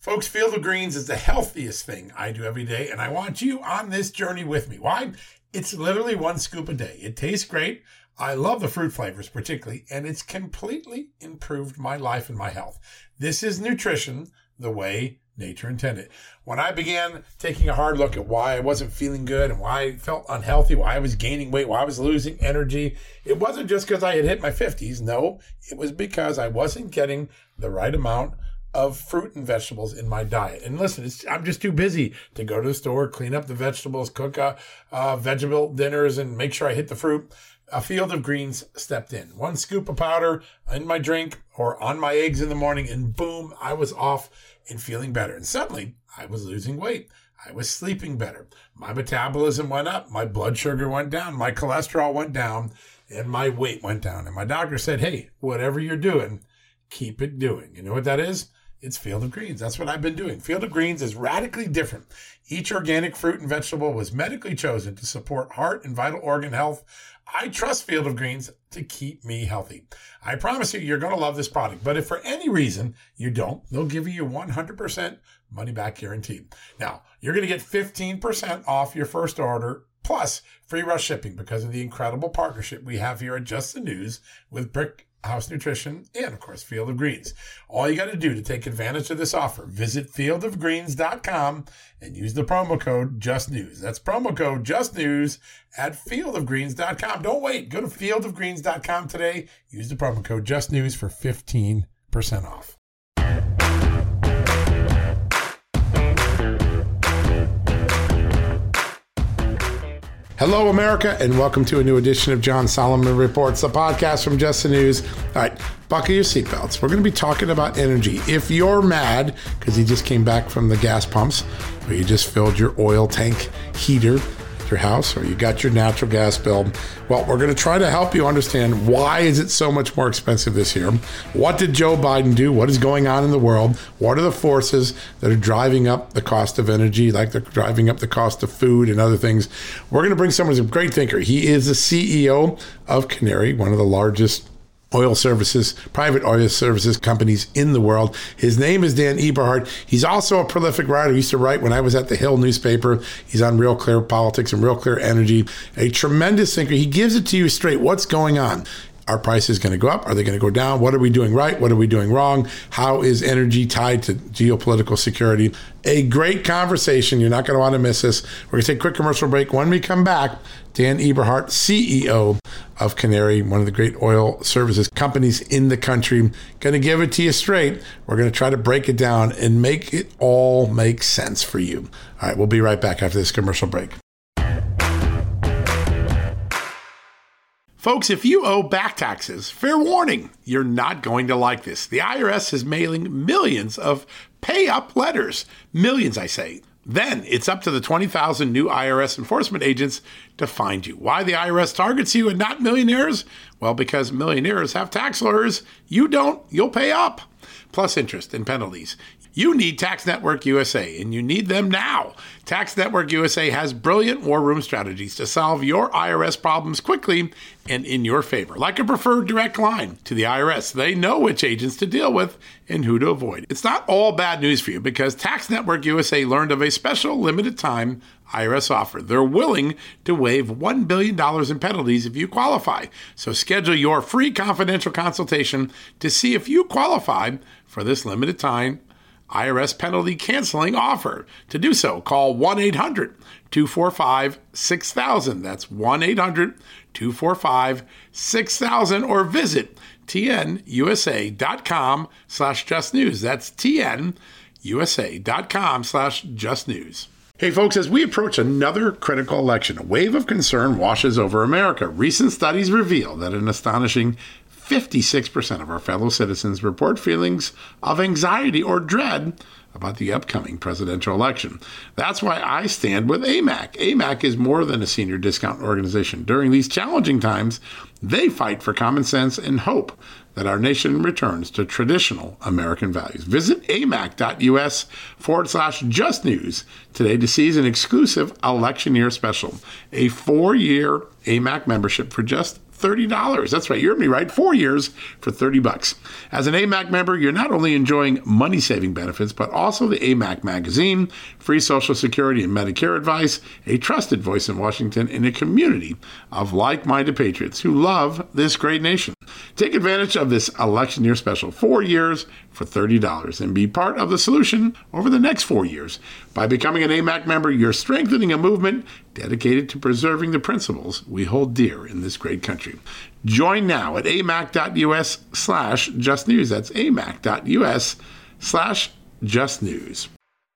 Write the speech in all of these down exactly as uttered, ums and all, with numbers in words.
Folks, Field of Greens is the healthiest thing I do every day, and I want you on this journey with me. Why? It's literally one scoop a day. It tastes great. I love the fruit flavors particularly, and it's completely improved my life and my health. This is nutrition the way nature intended. When I began taking a hard look at why I wasn't feeling good and why I felt unhealthy, why I was gaining weight, why I was losing energy, it wasn't just because I had hit my fifties. No, it was because I wasn't getting the right amount of fruit and vegetables in my diet. And listen, it's, I'm just too busy to go to the store, clean up the vegetables, cook uh, uh, vegetable dinners, and make sure I hit the fruit. A Field of Greens stepped in. One scoop of powder in my drink or on my eggs in the morning, and boom, I was off and feeling better. And suddenly, I was losing weight. I was sleeping better. My metabolism went up. My blood sugar went down. My cholesterol went down. And my weight went down. And my doctor said, hey, whatever you're doing, keep it doing. You know what that is? It's Field of Greens. That's what I've been doing. Field of Greens is radically different. Each organic fruit and vegetable was medically chosen to support heart and vital organ health. I trust Field of Greens to keep me healthy. I promise you, you're going to love this product. But if for any reason you don't, they'll give you your one hundred percent money back guarantee. Now, you're going to get fifteen percent off your first order plus free rush shipping because of the incredible partnership we have here at Just the News with Brick House Nutrition, and of course, Field of Greens. All you got to do to take advantage of this offer, visit field of greens dot com and use the promo code JUSTNEWS. That's promo code JUSTNEWS at field of greens dot com. Don't wait. Go to field of greens dot com today. Use the promo code JUSTNEWS for fifteen percent off. Hello, America, and welcome to a new edition of John Solomon Reports, the podcast from Just the News. All right, buckle your seatbelts. We're going to be talking about energy. If you're mad because you just came back from the gas pumps, or you just filled your oil tank heater at your house, or you got your natural gas bill, well, we're going to try to help you understand why is it so much more expensive this year? What did Joe Biden do? What is going on in the world? What are the forces that are driving up the cost of energy, like they're driving up the cost of food and other things? We're going to bring someone who's a great thinker. He is the C E O of Canary, one of the largest oil services, private oil services companies in the world. His name is Dan Eberhard. He's also a prolific writer. He used to write when I was at the Hill newspaper. He's on Real Clear Politics and Real Clear Energy. A tremendous thinker. He gives it to you straight. What's going on? Are prices going to go up? Are they going to go down? What are we doing right? What are we doing wrong? How is energy tied to geopolitical security? A great conversation. You're not going to want to miss this. We're going to take a quick commercial break. When we come back, Dan Eberhard, C E O of Canary, one of the great oil services companies in the country, going to give it to you straight. We're going to try to break it down and make it all make sense for you. All right, we'll be right back after this commercial break. Folks, if you owe back taxes, fair warning, you're not going to like this. The I R S is mailing millions of pay-up letters. Millions, I say. Then it's up to the twenty thousand new I R S enforcement agents to find you. Why the I R S targets you and not millionaires? Well, because millionaires have tax lawyers. You don't, you'll pay up. Plus interest and penalties. You need Tax Network U S A, and you need them now. Tax Network U S A has brilliant war room strategies to solve your I R S problems quickly and in your favor. Like a preferred direct line to the I R S. They know which agents to deal with and who to avoid. It's not all bad news for you because Tax Network U S A learned of a special limited time I R S offer. They're willing to waive one billion dollars in penalties if you qualify. So schedule your free confidential consultation to see if you qualify for this limited time I R S penalty canceling offer. To do so, call one eight hundred two four five six thousand. That's one eight hundred two four five six thousand or visit tnusa.com slash just news. That's tnusa.com slash just news. Hey folks, as we approach another critical election, a wave of concern washes over America. Recent studies reveal that an astonishing fifty-six percent of our fellow citizens report feelings of anxiety or dread about the upcoming presidential election. That's why I stand with A M A C. A M A C is more than a senior discount organization. During these challenging times, they fight for common sense and hope that our nation returns to traditional American values. Visit amac.us forward slash just news today to seize an exclusive election year special, a four-year A M A C membership for just thirty dollars. That's right. You heard me right. Four years for thirty bucks. As an A M A C member, you're not only enjoying money-saving benefits, but also the A M A C magazine, free Social Security and Medicare advice, a trusted voice in Washington, and a community of like-minded patriots who love this great nation. Take advantage of this election year special, four years for thirty dollars, and be part of the solution over the next four years. By becoming an A M A C member, you're strengthening a movement dedicated to preserving the principles we hold dear in this great country. Join now at amac.us slash just news. That's amac.us slash just news.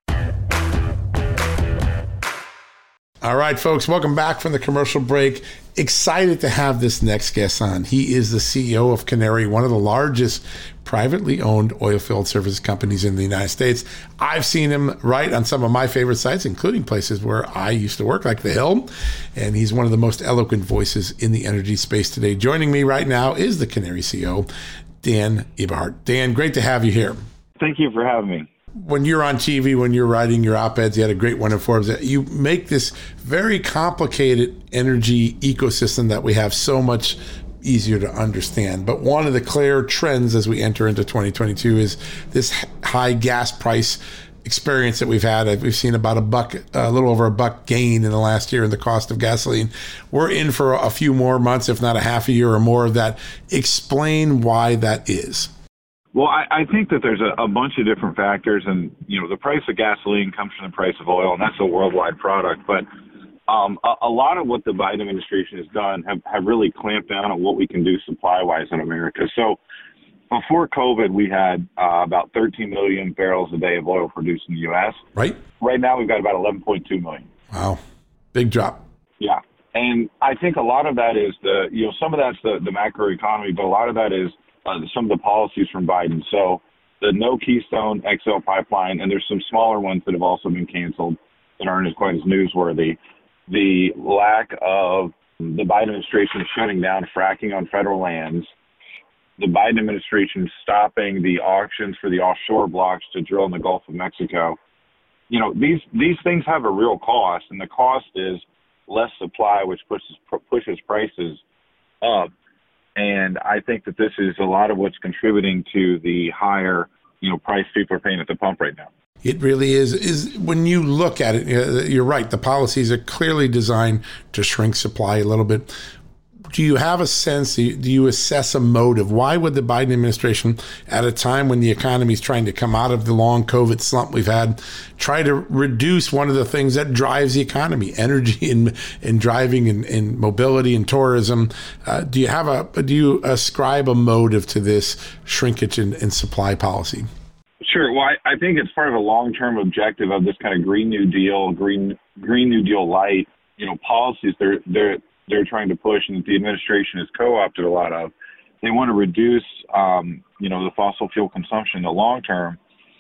All right, folks, welcome back from the commercial break. Excited to have this next guest on. He is the C E O of Canary, one of the largest privately owned oilfield service companies in the United States. I've seen him write on some of my favorite sites, including places where I used to work, like The Hill. And he's one of the most eloquent voices in the energy space today. Joining me right now is the Canary C E O, Dan Eberhard. Dan, great to have you here. Thank you for having me. When you're on T V, when you're writing your op-eds, you had a great one in Forbes, you make this very complicated energy ecosystem that we have so much easier to understand. But one of the clear trends as we enter into twenty twenty-two is this high gas price experience that we've had. We've seen about a buck, a little over a buck gain in the last year in the cost of gasoline. We're in for a few more months, if not a half a year or more of that. Explain why that is. Well, I, I think that there's a, a bunch of different factors, and you know, the price of gasoline comes from the price of oil, and that's a worldwide product. But um, a, a lot of what the Biden administration has done have, have really clamped down on what we can do supply-wise in America. So before COVID, we had uh, about thirteen million barrels a day of oil produced in the U S. Right. Right now, we've got about eleven point two million. Wow, big drop. Yeah, and I think a lot of that is the you know some of that's the the macro economy, but a lot of that is Uh, some of the policies from Biden. So the no Keystone X L pipeline, and there's some smaller ones that have also been canceled that aren't as quite as newsworthy. The lack of the Biden administration shutting down fracking on federal lands, the Biden administration stopping the auctions for the offshore blocks to drill in the Gulf of Mexico. You know, these these things have a real cost, and the cost is less supply, which pushes pushes prices up. And I think that this is a lot of what's contributing to the higher, you know, price people are paying at the pump right now. It really is. Is when you look at it, you're right. The policies are clearly designed to shrink supply a little bit. Do you have a sense, do you assess a motive? Why would the Biden administration, at a time when the economy is trying to come out of the long COVID slump we've had, try to reduce one of the things that drives the economy, energy and, and driving and, and mobility and tourism? Uh, do you have a, do you ascribe a motive to this shrinkage in, in supply policy? Sure. Well, I, I think it's part of a long-term objective of this kind of Green New Deal, Green Green New Deal light, you know, policies. They're they're they're trying to push, and that the administration has co-opted a lot of. They want to reduce, um, you know, the fossil fuel consumption in the long term,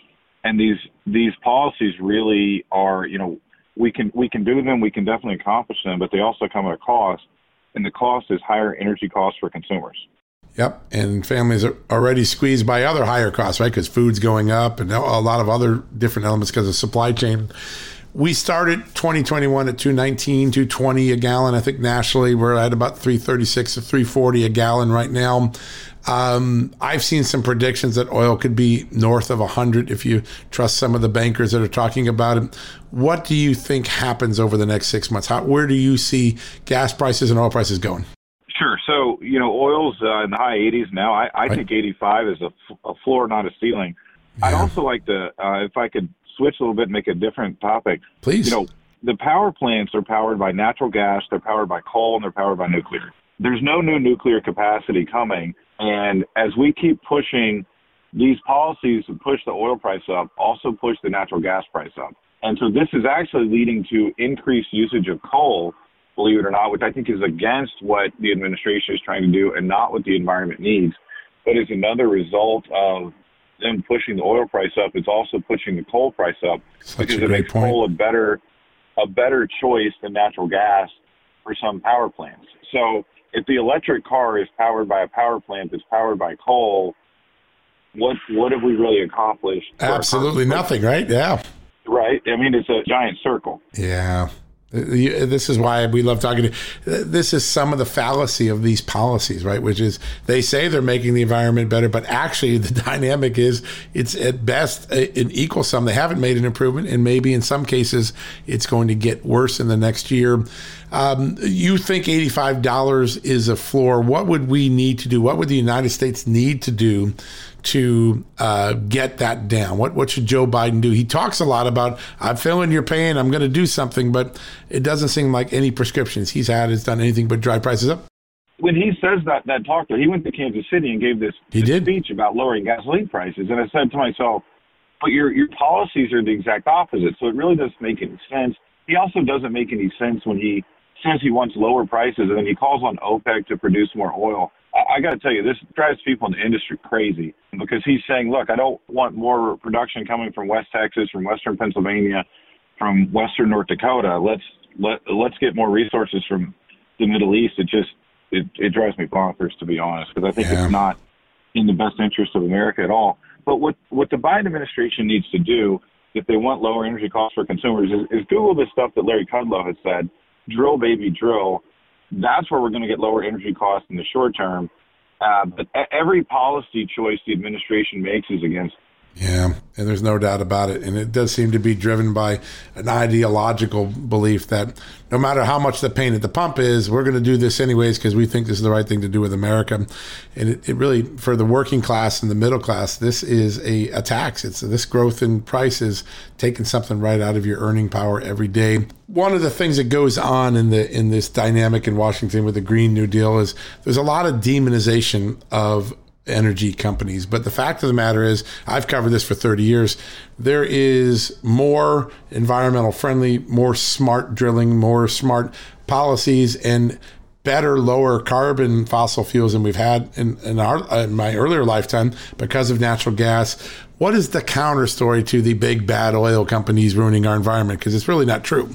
and these these policies really are, you know, we can we can do them, we can definitely accomplish them, but they also come at a cost, and the cost is higher energy costs for consumers. Yep, and families are already squeezed by other higher costs, right? Because food's going up, and a lot of other different elements because of supply chain. We started twenty twenty-one at two nineteen, two twenty a gallon. I think nationally we're at about three thirty-six to three forty a gallon right now. Um, I've seen some predictions that oil could be north of one hundred if you trust some of the bankers that are talking about it. What do you think happens over the next six months? How, where do you see gas prices and oil prices going? Sure. So, you know, oil's uh, in the high eighties now. I, I right. think eighty-five is a, a floor, not a ceiling. Yeah. I'd also like to, uh, if I could switch a little bit and make a different topic. Please. You know, the power plants are powered by natural gas, they're powered by coal, and they're powered by nuclear. There's no new nuclear capacity coming. And as we keep pushing these policies to push the oil price up, also push the natural gas price up. And so this is actually leading to increased usage of coal, believe it or not, which I think is against what the administration is trying to do and not what the environment needs, but is another result of them pushing the oil price up. It's also pushing the coal price up. Such because a it makes point. coal a better, a better choice than natural gas for some power plants. So if the electric car is powered by a power plant that's powered by coal, what what have we really accomplished? Absolutely nothing, right? Yeah. Right. I mean, it's a giant circle. Yeah. This is why we love talking to this is some of the fallacy of these policies, right? Which is they say they're making the environment better, but actually the dynamic is it's at best an equal sum. They haven't made an improvement, and maybe in some cases it's going to get worse in the next year. Um, you think eighty-five dollars is a floor. What would we need to do? What would the United States need to do to uh, get that down? What what should Joe Biden do? He talks a lot about, I'm feeling your pain, I'm going to do something, but it doesn't seem like any prescriptions he's had has done anything but drive prices up. When he says that, that talk, he went to Kansas City and gave this, he this did. speech about lowering gasoline prices. And I said to myself, but your, your policies are the exact opposite, so it really doesn't make any sense. He also doesn't make any sense when he says he wants lower prices and then he calls on OPEC to produce more oil. I, I got to tell you, this drives people in the industry crazy because he's saying, look, I don't want more production coming from West Texas, from Western Pennsylvania, from Western North Dakota. Let's let, let's get more resources from the Middle East. It just it, it drives me bonkers, to be honest, because I think yeah. it's not in the best interest of America at all. But what, what the Biden administration needs to do if they want lower energy costs for consumers is, is Google this stuff that Larry Kudlow has said, drill, baby, drill. That's where we're going to get lower energy costs in the short term. Uh, but every policy choice the administration makes is against. Yeah, and there's no doubt about it. And it does seem to be driven by an ideological belief that no matter how much the pain at the pump is, we're going to do this anyways because we think this is the right thing to do with America. And it, it really, for the working class and the middle class, this is a, a tax. It's this growth in prices taking something right out of your earning power every day. One of the things that goes on in the in this dynamic in Washington with the Green New Deal is there's a lot of demonization of energy companies. But the fact of the matter is, I've covered this for thirty years. There is more environmental friendly, more smart drilling, more smart policies, and better lower carbon fossil fuels than we've had in, in our in my earlier lifetime because of natural gas. What is the counter story to the big bad oil companies ruining our environment? Because it's really not true.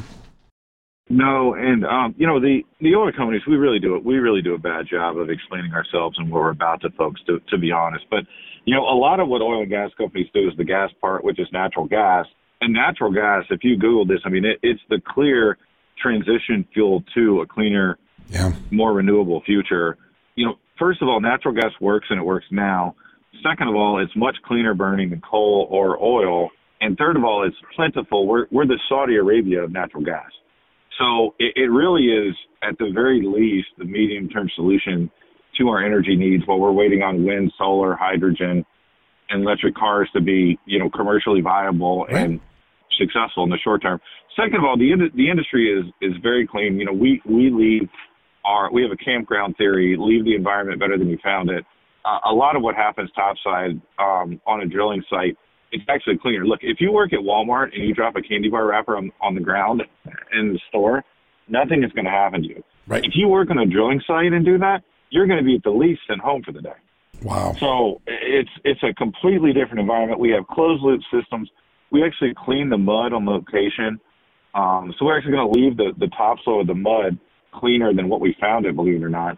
No, and um, you know the, the oil companies, we really do it. We really do a bad job of explaining ourselves and what we're about to folks, to, to be honest. But you know, a lot of what oil and gas companies do is the gas part, which is natural gas. And natural gas, if you Google this, I mean, it, it's the clear transition fuel to a cleaner, yeah. more renewable future. You know, first of all, natural gas works and it works now. Second of all, it's much cleaner burning than coal or oil. And third of all, it's plentiful. We're we're the Saudi Arabia of natural gas. So it, it really is, at the very least, the medium-term solution to our energy needs while we're waiting on wind, solar, hydrogen, and electric cars to be, you know, commercially viable right. and successful in the short term. Second of all, the the industry is is very clean. You know, we we leave our we have a campground theory: leave the environment better than you found it. Uh, a lot of what happens topside um, on a drilling site, it's actually cleaner. Look, if you work at Walmart and you drop a candy bar wrapper on, on the ground in the store, nothing is going to happen to you. Right. If you work on a drilling site and do that, you're going to be at the least sent home for the day. Wow. So it's it's a completely different environment. We have closed loop systems. We actually clean the mud on location. Um, so we're actually going to leave the, the topsoil of the mud cleaner than what we found it, believe it or not.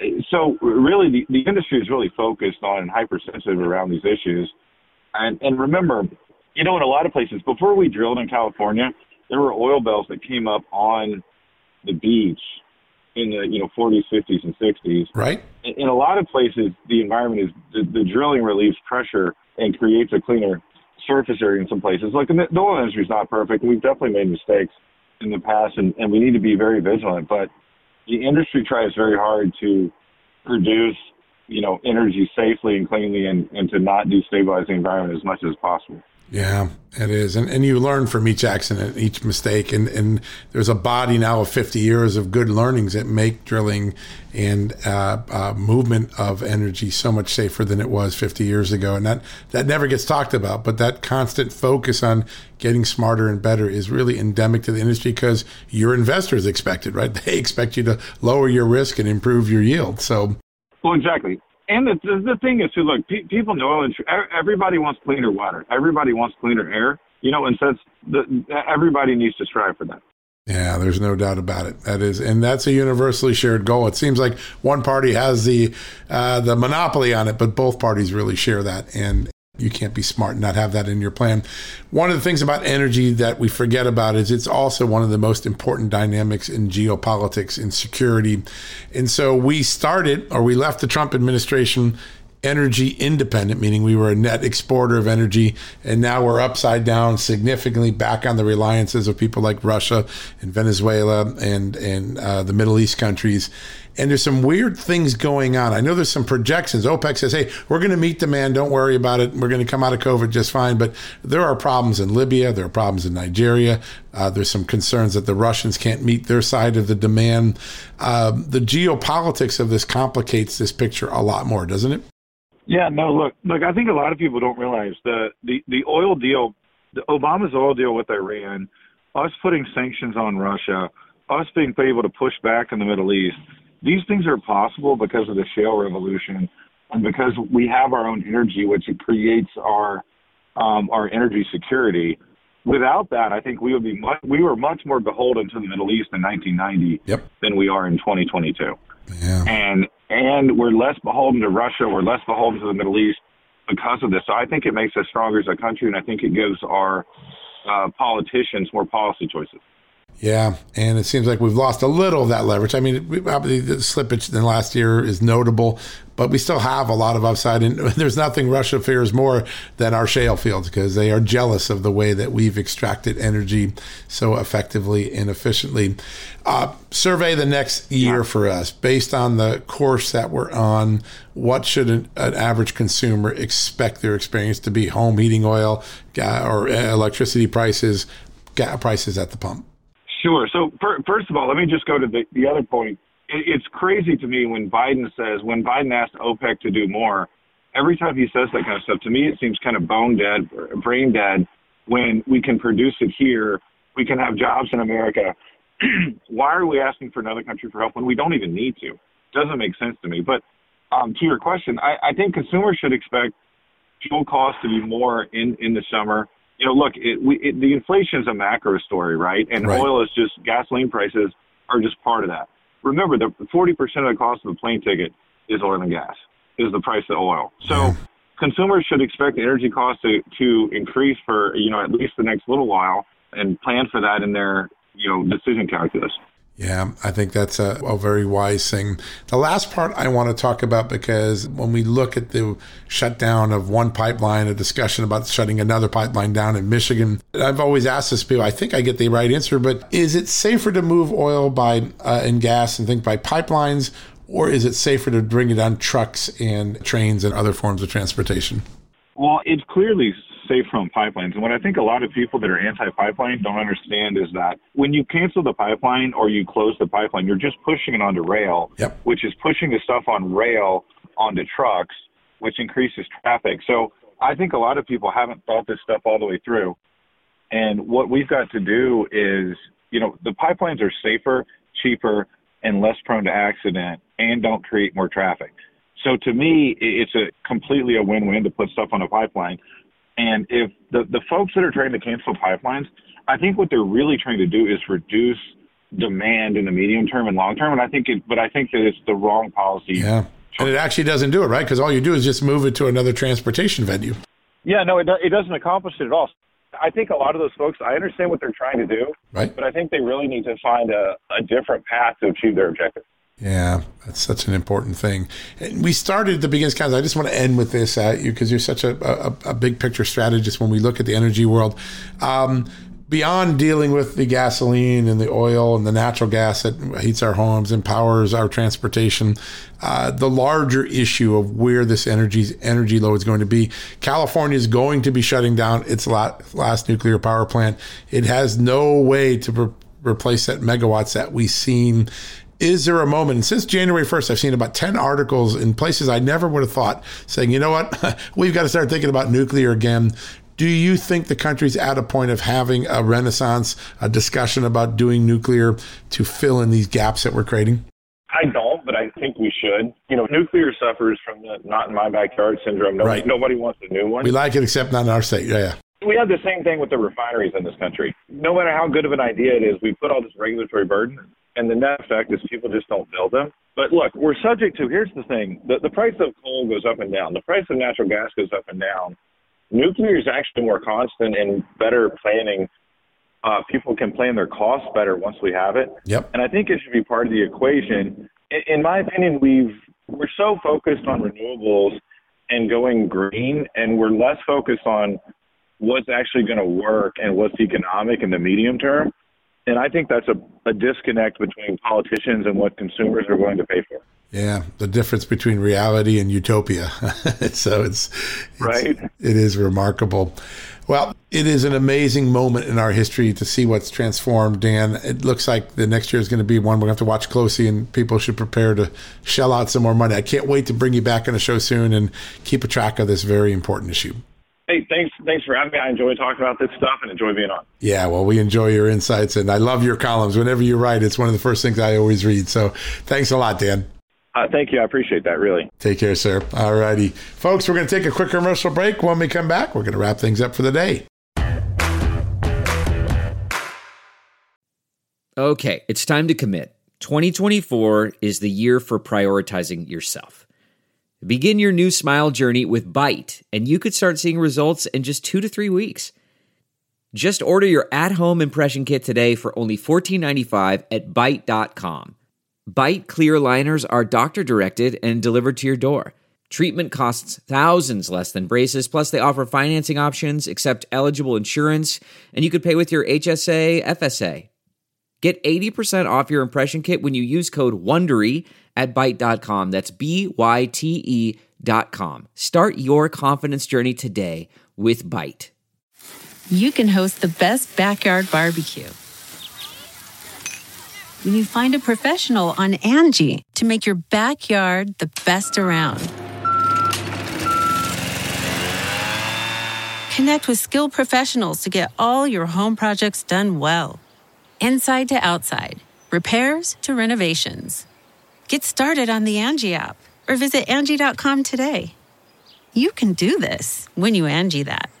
So really, the, the industry is really focused on and hypersensitive around these issues. And, and remember, you know, in a lot of places, before we drilled in California, there were oil bells that came up on the beach in the, you know, forties, fifties, and sixties. Right. In, in a lot of places, the environment is, the, the drilling relieves pressure and creates a cleaner surface area in some places. Like, the, the oil industry is not perfect. We've definitely made mistakes in the past, and, and we need to be very vigilant. But the industry tries very hard to produce, you know, energy safely and cleanly, and, and to not destabilize the environment as much as possible. Yeah, it is. And and you learn from each accident, each mistake. And, and there's a body now of fifty years of good learnings that make drilling and uh, uh, movement of energy so much safer than it was fifty years ago. And that, that never gets talked about. But that constant focus on getting smarter and better is really endemic to the industry because your investors expect it, right? They expect you to lower your risk and improve your yield. So, well, exactly. And the, the, the thing is, too, look, pe- people know everybody wants cleaner water. Everybody wants cleaner air, you know, and so it's the, everybody needs to strive for that. Yeah, there's no doubt about it. That is, and that's a universally shared goal. It seems like one party has the uh, the monopoly on it, but both parties really share that. And You can't be smart and not have that in your plan. One of the things about energy that we forget about is it's also one of the most important dynamics in geopolitics and security. And so we started, or we left the Trump administration energy independent, meaning we were a net exporter of energy, and now we're upside down significantly back on the reliances of people like Russia and Venezuela and, and uh, the Middle East countries. And there's some weird things going on. I know there's some projections. OPEC says, hey, we're going to meet demand. Don't worry about it. We're going to come out of COVID just fine. But there are problems in Libya. There are problems in Nigeria. Uh, there's some concerns that the Russians can't meet their side of the demand. Um, the geopolitics of this complicates this picture a lot more, doesn't it? Yeah, no, look, look, I think a lot of people don't realize the, the, the oil deal, the Obama's oil deal with Iran, us putting sanctions on Russia, us being able to push back in the Middle East, these things are possible because of the shale revolution and because we have our own energy, which creates our um, our energy security. Without that, I think we would be much, we were much more beholden to the Middle East in nineteen ninety yep. than we are in twenty twenty-two. Yeah. And and we're less beholden to Russia. We're less beholden to the Middle East because of this. So I think it makes us stronger as a country, and I think it gives our uh, politicians more policy choices. Yeah, and it seems like we've lost a little of that leverage. I mean, we, probably the slippage in the last year is notable, but we still have a lot of upside. And there's nothing Russia fears more than our shale fields because they are jealous of the way that we've extracted energy so effectively and efficiently. Uh, survey the next year for us. Based on the course that we're on, what should an, an average consumer expect their experience to be? Home heating oil or electricity prices, gas prices at the pump? Sure. So per, first of all, let me just go to the, the other point. It, it's crazy to me when Biden says, when Biden asked OPEC to do more, every time he says that kind of stuff, to me it seems kind of bone dead, brain dead, when we can produce it here, we can have jobs in America. Why are we asking for another country for help when we don't even need to? Doesn't make sense to me. But um, to your question, I, I think consumers should expect fuel costs to be more in, in the summer. You know, look, it, we, it, the inflation is a macro story, right? And right. oil is just, gasoline prices are just part of that. Remember, the forty percent of the cost of a plane ticket is oil and gas, is the price of oil. So yeah. consumers should expect the energy costs to, to increase for, you know, at least the next little while and plan for that in their, you know, decision calculus. Yeah, I think that's a, a very wise thing. The last part I want to talk about, because when we look at the shutdown of one pipeline, a discussion about shutting another pipeline down in Michigan, I've always asked this to people, I think I get the right answer, but is it safer to move oil by uh, and gas and think by pipelines, or is it safer to bring it on trucks and trains and other forms of transportation? Well, it's clearly safe from pipelines. And what I think a lot of people that are anti-pipeline don't understand is that when you cancel the pipeline or you close the pipeline, you're just pushing it onto rail, yep. which is pushing the stuff on rail onto trucks, which increases traffic. So I think a lot of people haven't thought this stuff all the way through. And what we've got to do is, you know, the pipelines are safer, cheaper, and less prone to accident and don't create more traffic. So to me, it's a completely a win-win to put stuff on a pipeline. And if the, the folks that are trying to cancel pipelines, I think what they're really trying to do is reduce demand in the medium term and long term. And I think it, but I think that it's the wrong policy. Yeah. And it actually doesn't do it, right? Because all you do is just move it to another transportation venue. Yeah, no, it, do, it doesn't accomplish it at all. I think a lot of those folks, I understand what they're trying to do, right? But I think they really need to find a, a different path to achieve their objective. Yeah, that's such an important thing. And we started at the beginning, guys. I just want to end with this at you because you're such a, a, a big picture strategist when we look at the energy world. Um, beyond dealing with the gasoline and the oil and the natural gas that heats our homes and powers our transportation, uh, the larger issue of where this energy energy load is going to be. California is going to be shutting down its last nuclear power plant. It has no way to re- replace that megawatts that we've seen. Is there a moment, and since January first, I've seen about ten articles in places I never would have thought saying, you know what, we've got to start thinking about nuclear again. Do you think the country's at a point of having a renaissance, a discussion about doing nuclear to fill in these gaps that we're creating? I don't, but I think we should. You know, nuclear suffers from the not in my backyard syndrome. No, right. Nobody wants a new one. We like it, except not in our state. Yeah, yeah. We have the same thing with the refineries in this country. No matter how good of an idea it is, we put all this regulatory burden, and the net effect is people just don't build them. But look, we're subject to, here's the thing, the, the price of coal goes up and down. The price of natural gas goes up and down. nuclear is actually more constant and better planning. Uh, people can plan their costs better once we have it. Yep. And I think it should be part of the equation. In, in my opinion, we've, we're so focused on renewables and going green, and we're less focused on what's actually going to work and what's economic in the medium term. And I think that's a, a disconnect between politicians and what consumers are willing to pay for. Yeah, the difference between reality and utopia. so it's, it's right. It is remarkable. Well, it is an amazing moment in our history to see what's transformed, Dan. It looks like the next year is going to be one we're going to have to watch closely, and people should prepare to shell out some more money. I can't wait to bring you back on the show soon and keep a track of this very important issue. Hey, thanks Thanks for having me. I enjoy talking about this stuff and enjoy being on. Yeah, well, we enjoy your insights, and I love your columns. Whenever you write, it's one of the first things I always read. So thanks a lot, Dan. Uh, thank you. I appreciate that, really. Take care, sir. All righty. Folks, we're going to take a quick commercial break. When we come back, we're going to wrap things up for the day. Okay, it's time to commit. twenty twenty-four is the year for prioritizing yourself. Begin your new smile journey with Byte, and you could start seeing results in just two to three weeks. Just order your at-home impression kit today for only fourteen ninety-five at byte dot com. Byte clear liners are doctor-directed and delivered to your door. Treatment costs thousands less than braces, plus they offer financing options, accept eligible insurance, and you could pay with your H S A, F S A. Get eighty percent off your impression kit when you use code WONDERY at byte dot com. That's B Y T E dot com. Start your confidence journey today with Byte. You can host the best backyard barbecue when you find a professional on Angie to make your backyard the best around. Connect with skilled professionals to get all your home projects done well. Inside to outside, repairs to renovations. Get started on the Angie app or visit Angie dot com today. You can do this when you Angie that.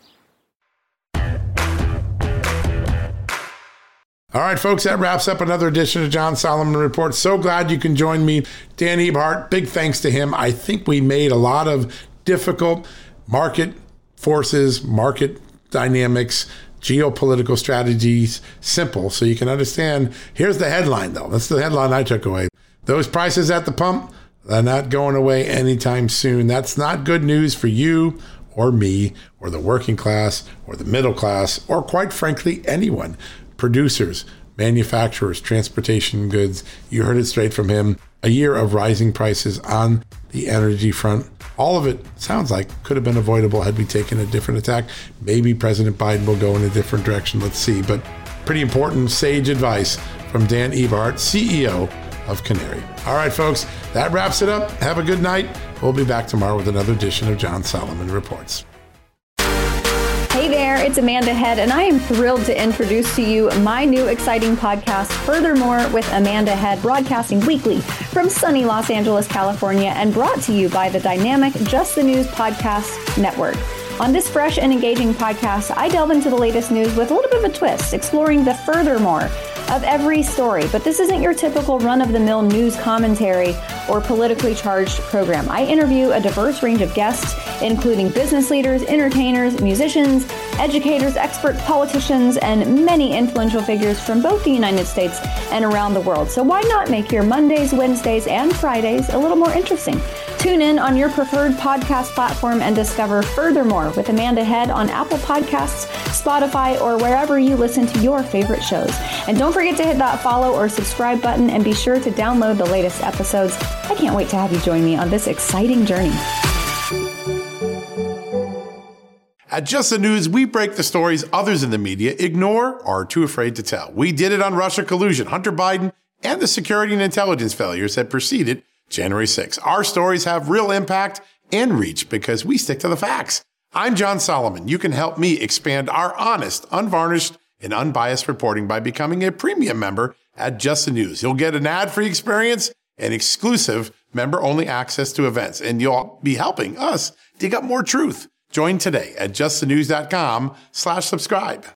All right, folks, that wraps up another edition of John Solomon Report. So glad you can join me. Dan Ebhardt, big thanks to him. I think we made a lot of difficult market forces, market dynamics, geopolitical strategies simple so you can understand. Here's the headline, though. That's the headline I took away. Those prices at the pump, they're not going away anytime soon. That's not good news for you or me or the working class or the middle class or, quite frankly, anyone. Producers, manufacturers, transportation goods. You heard it straight from him. A year of rising prices on the energy front. All of it sounds like could have been avoidable had we taken a different attack. Maybe President Biden will go in a different direction. Let's see. But pretty important sage advice from Dan Ebhardt, C E O of Canary. All right, folks, that wraps it up. Have a good night. We'll be back tomorrow with another edition of John Solomon Reports. Hey there, it's Amanda Head, and I am thrilled to introduce to you my new exciting podcast, Furthermore with Amanda Head, broadcasting weekly from sunny Los Angeles, California, and brought to you by the dynamic Just the News Podcast Network. On this fresh and engaging podcast, I delve into the latest news with a little bit of a twist, exploring the furthermore of every story. But this isn't your typical run-of-the-mill news commentary or politically charged program. I interview a diverse range of guests, including business leaders, entertainers, musicians, educators, experts, politicians, and many influential figures from both the United States and around the world. So why not make your Mondays, Wednesdays, and Fridays a little more interesting? Tune in on your preferred podcast platform and discover Furthermore with Amanda Head on Apple Podcasts, Spotify, or wherever you listen to your favorite shows. And don't forget to hit that follow or subscribe button and be sure to download the latest episodes. I can't wait to have you join me on this exciting journey. At Just the News, we break the stories others in the media ignore or are too afraid to tell. We did it on Russia collusion, Hunter Biden, and the security and intelligence failures that preceded January sixth. Our stories have real impact and reach because we stick to the facts. I'm John Solomon. You can help me expand our honest, unvarnished, and unbiased reporting by becoming a premium member at Just the News. You'll get an ad-free experience and exclusive member-only access to events, and you'll be helping us dig up more truth. Join today at just the news dot com slash subscribe.